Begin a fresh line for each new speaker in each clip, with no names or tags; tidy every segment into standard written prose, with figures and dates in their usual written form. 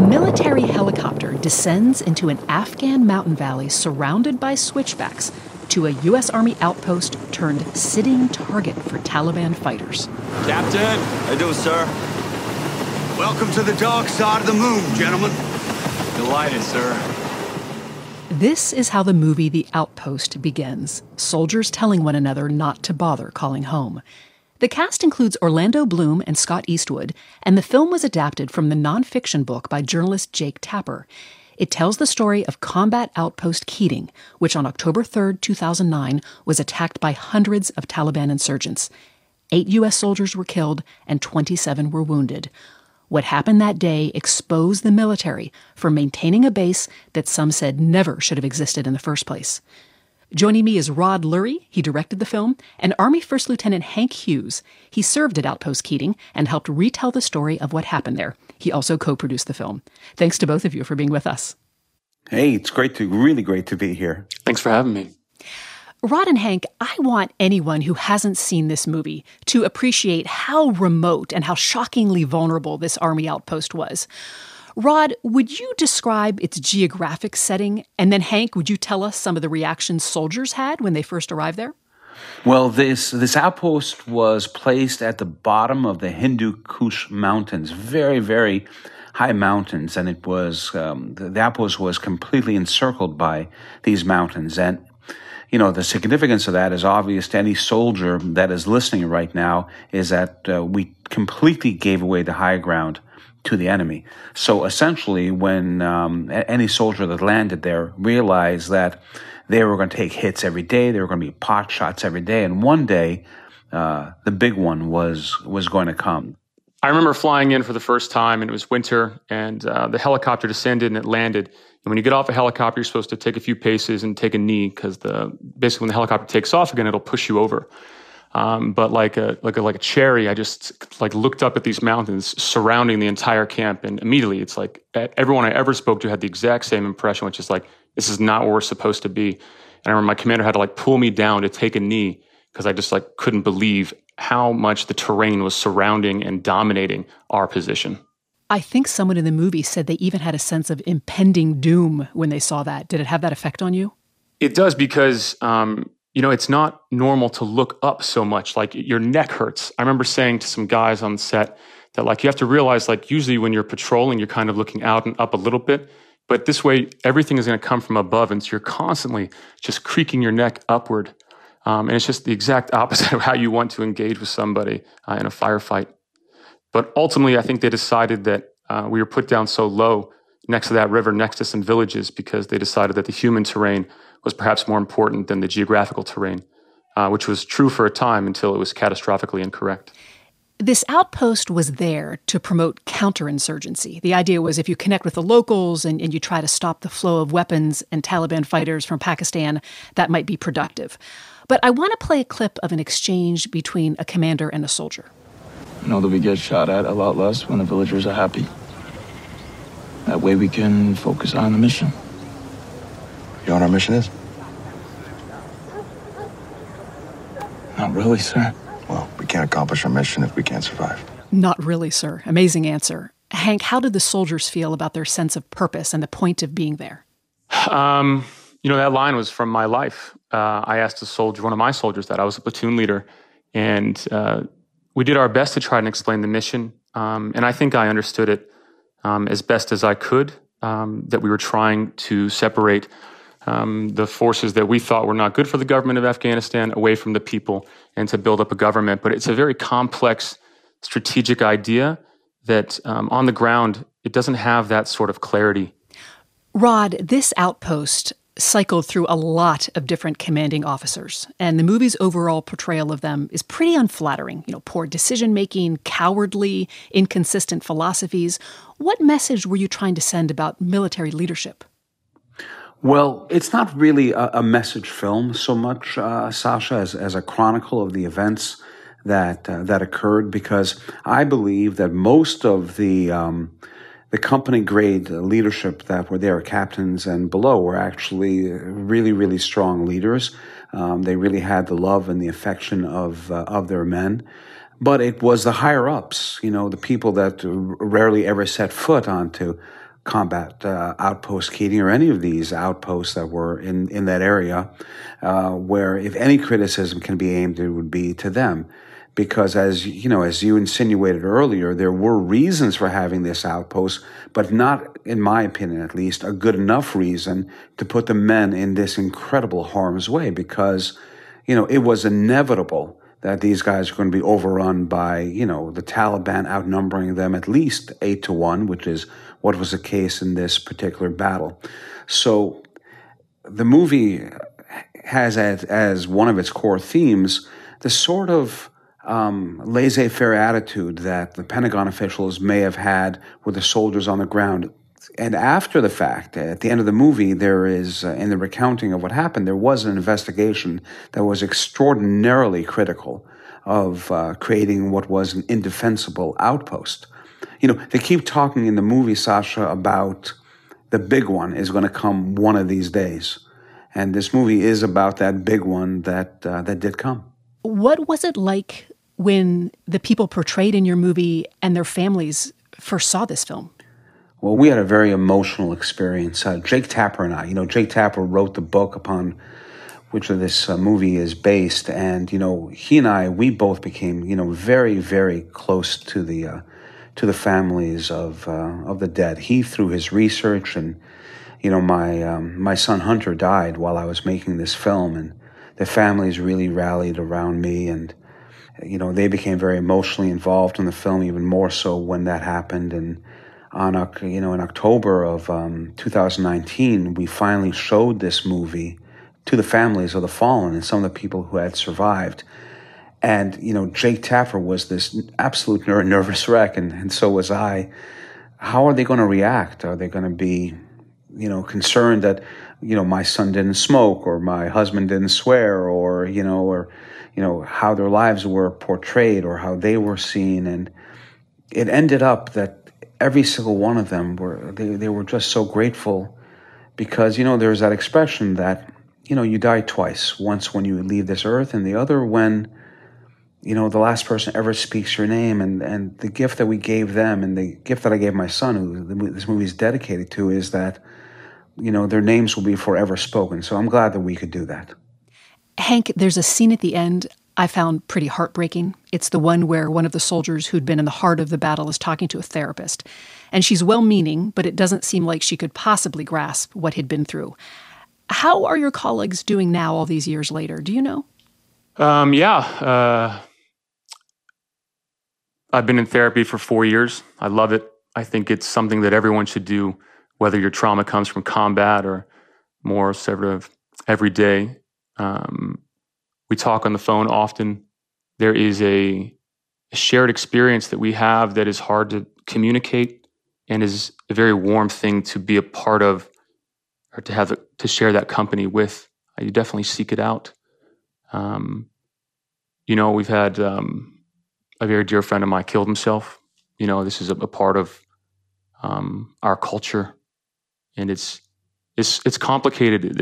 military helicopter descends into an Afghan mountain valley surrounded by switchbacks to a U.S. Army outpost turned sitting target for Taliban fighters.
Captain, how you doing, sir?
Welcome to the dark side of the moon, gentlemen.
Delighted, sir.
This is how the movie The Outpost begins, soldiers telling one another not to bother calling home. The cast includes Orlando Bloom and Scott Eastwood, and the film was adapted from the nonfiction book by journalist Jake Tapper. It tells the story of Combat Outpost Keating, which on October 3, 2009, was attacked by hundreds of Taliban insurgents. 8 U.S. soldiers were killed and 27 were wounded. What happened that day exposed the military for maintaining a base that some said never should have existed in the first place. Joining me is Rod Lurie. He directed the film, and Army First Lieutenant Hank Hughes. He served at Outpost Keating and helped retell the story of what happened there. He also co-produced the film. Thanks to both of you for being with us.
Hey, it's really great to be here.
Thanks for having me.
Rod and Hank, I want anyone who hasn't seen this movie to appreciate how remote and how shockingly vulnerable this Army outpost was. Rod, would you describe its geographic setting? And then Hank, would you tell us some of the reactions soldiers had when they first arrived there?
Well, this outpost was placed at the bottom of the Hindu Kush Mountains, very, very high mountains, and it was the outpost was completely encircled by these mountains. And you know, the significance of that is obvious to any soldier that is listening right now, is that we completely gave away the high ground to the enemy. So essentially, when any soldier that landed there realized that they were going to take hits every day, there were going to be pot shots every day, and one day the big one was going to come.
I remember flying in for the first time, and it was winter, and the helicopter descended and it landed. And when you get off a helicopter, you're supposed to take a few paces and take a knee, because basically when the helicopter takes off again, it'll push you over. But like a cherry, I just looked up at these mountains surrounding the entire camp, and immediately it's like everyone I ever spoke to had the exact same impression, which is like, this is not where we're supposed to be. And I remember my commander had to pull me down to take a knee, because I just couldn't believe how much the terrain was surrounding and dominating our position.
I think someone in the movie said they even had a sense of impending doom when they saw that. Did it have that effect on you?
It does, because it's not normal to look up so much. Your neck hurts. I remember saying to some guys on set that you have to realize usually when you're patrolling, you're kind of looking out and up a little bit. But this way, everything is going to come from above. And so you're constantly just creaking your neck upward. And it's just the exact opposite of how you want to engage with somebody in a firefight. But ultimately, I think they decided that we were put down so low next to that river, next to some villages, because they decided that the human terrain was perhaps more important than the geographical terrain, which was true for a time until it was catastrophically incorrect.
This outpost was there to promote counterinsurgency. The idea was if you connect with the locals and you try to stop the flow of weapons and Taliban fighters from Pakistan, that might be productive. But I want to play a clip of an exchange between a commander and a soldier.
I know that we get shot at a lot less when the villagers are happy. That way we can focus on the mission.
You know what our mission is?
Not really, sir.
Well, we can't accomplish our mission if we can't survive.
Not really, sir. Amazing answer. Hank, how did the soldiers feel about their sense of purpose and the point of being there?
That line was from my life. I asked one of my soldiers that. I was a platoon leader, and we did our best to try and explain the mission. And I think I understood it as best as I could, that we were trying to separate the forces that we thought were not good for the government of Afghanistan away from the people and to build up a government. But it's a very complex strategic idea that on the ground, it doesn't have that sort of clarity.
Rod, this outpost cycled through a lot of different commanding officers, and the movie's overall portrayal of them is pretty unflattering. Poor decision-making, cowardly, inconsistent philosophies. What message were you trying to send about military leadership?
Well, it's not really a message film so much, Sasha, as a chronicle of the events that occurred, because I believe that most of the company grade leadership that were there, captains and below, were actually really, really strong leaders. They really had the love and the affection of their men. But it was the higher ups, the people that rarely ever set foot onto combat outpost Keating or any of these outposts that were in that area, where if any criticism can be aimed, it would be to them. Because as you insinuated earlier, there were reasons for having this outpost, but not, in my opinion at least, a good enough reason to put the men in this incredible harm's way, because, it was inevitable that these guys are going to be overrun by, the Taliban outnumbering them at least 8-1, which is what was the case in this particular battle. So the movie has as one of its core themes the sort of laissez-faire attitude that the Pentagon officials may have had with the soldiers on the ground. And after the fact, at the end of the movie, there is, in the recounting of what happened, there was an investigation that was extraordinarily critical of creating what was an indefensible outpost. They keep talking in the movie, Sasha, about the big one is going to come one of these days. And this movie is about that big one that did come.
What was it like when the people portrayed in your movie and their families first saw this film?
Well, we had a very emotional experience. Jake Tapper and I, Jake Tapper wrote the book upon which this movie is based. And, he and I, we both became, very, very close to the families of the dead. He, through his research, and, my son Hunter died while I was making this film, and the families really rallied around me, and, they became very emotionally involved in the film, even more so when that happened. And in October of 2019, we finally showed this movie to the families of the fallen and some of the people who had survived. And, Jake Tapper was this absolute nervous wreck, and so was I. How are they going to react? Are they going to be, concerned that, my son didn't smoke, or my husband didn't swear, or how their lives were portrayed or how they were seen? And it ended up that every single one of them they were just so grateful, because, there's that expression that, you die twice, once when you leave this earth, and the other when, the last person ever speaks your name. And the gift that we gave them, and the gift that I gave my son, who this movie is dedicated to, is that, their names will be forever spoken. So I'm glad that we could do that.
Hank, there's a scene at the end I found pretty heartbreaking. It's the one where one of the soldiers who'd been in the heart of the battle is talking to a therapist. And she's well-meaning, but it doesn't seem like she could possibly grasp what he'd been through. How are your colleagues doing now, all these years later? Do you know?
I've been in therapy for 4 years. I love it. I think it's something that everyone should do, whether your trauma comes from combat or more sort of every day. We talk on the phone often. There is a shared experience that we have that is hard to communicate, and is a very warm thing to be a part of, or to share that company with. You definitely seek it out. We've had a very dear friend of mine killed himself. This is a part of our culture, and it's complicated.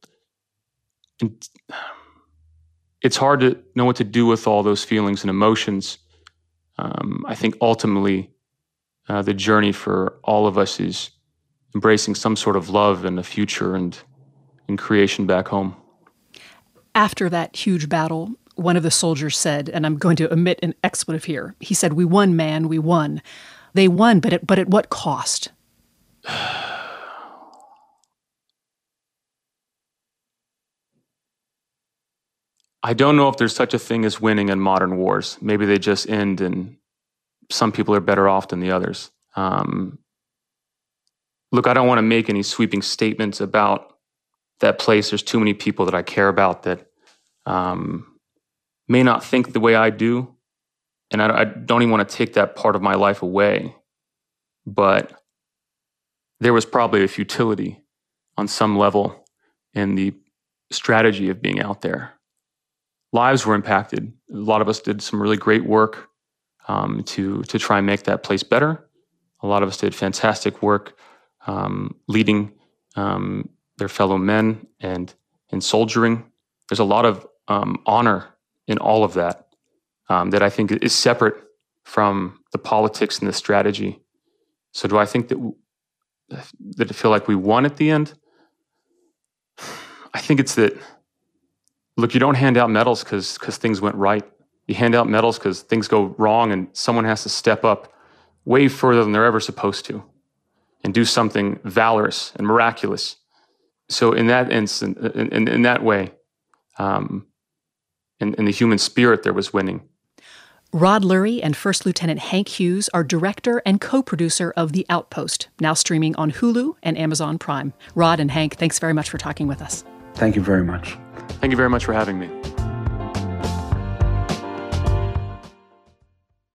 It's hard to know what to do with all those feelings and emotions. I think ultimately the journey for all of us is embracing some sort of love and a future and creation back home.
After that huge battle, one of the soldiers said, and I'm going to omit an expletive here, he said, "We won, man, we won." They won, but at what cost?
I don't know if there's such a thing as winning in modern wars. Maybe they just end, and some people are better off than the others. Look, I don't want to make any sweeping statements about that place. There's too many people that I care about that may not think the way I do, and I don't even want to take that part of my life away. But there was probably a futility on some level in the strategy of being out there. Lives were impacted. A lot of us did some really great work to try and make that place better. A lot of us did fantastic work leading their fellow men and soldiering. There's a lot of honor in all of that that I think is separate from the politics and the strategy. So do I think that I feel like we won at the end? I think it's that, look, you don't hand out medals because things went right. You hand out medals because things go wrong and someone has to step up way further than they're ever supposed to and do something valorous and miraculous. So in that instant, in that way, in the human spirit, there was winning.
Rod Lurie and First Lieutenant Hank Hughes are director and co-producer of The Outpost, now streaming on Hulu and Amazon Prime. Rod and Hank, thanks very much for talking with us.
Thank you very much.
Thank you very much for having me.